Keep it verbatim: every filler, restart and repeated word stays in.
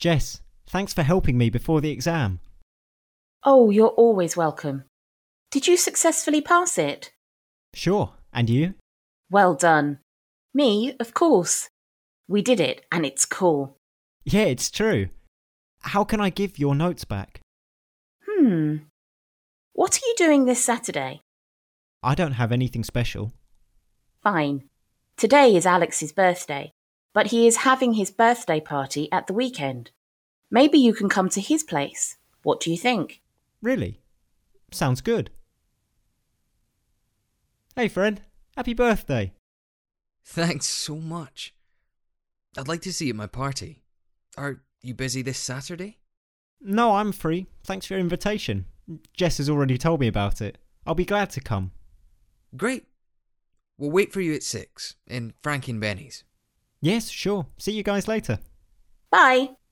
Jess, thanks for helping me before the exam. Oh, you're always welcome. Did you successfully pass it? Sure, and you? Well done. Me, of course. We did it, and it's cool. Yeah, it's true. How can I give your notes back? Hmm. What are you doing this Saturday? I don't have anything special. Fine. Today is Alex's birthday, but he is having his birthday party at the weekend. Maybe you can come to his place. What do you think? Really? Sounds good. Hey friend, happy birthday. Thanks so much. I'd like to see you at my party. Are you busy this Saturday? No, I'm free. Thanks for your invitation. Jess has already told me about it. I'll be glad to come. Great. We'll wait for you at six in Frank and Benny's. Yes, sure. See you guys later. Bye.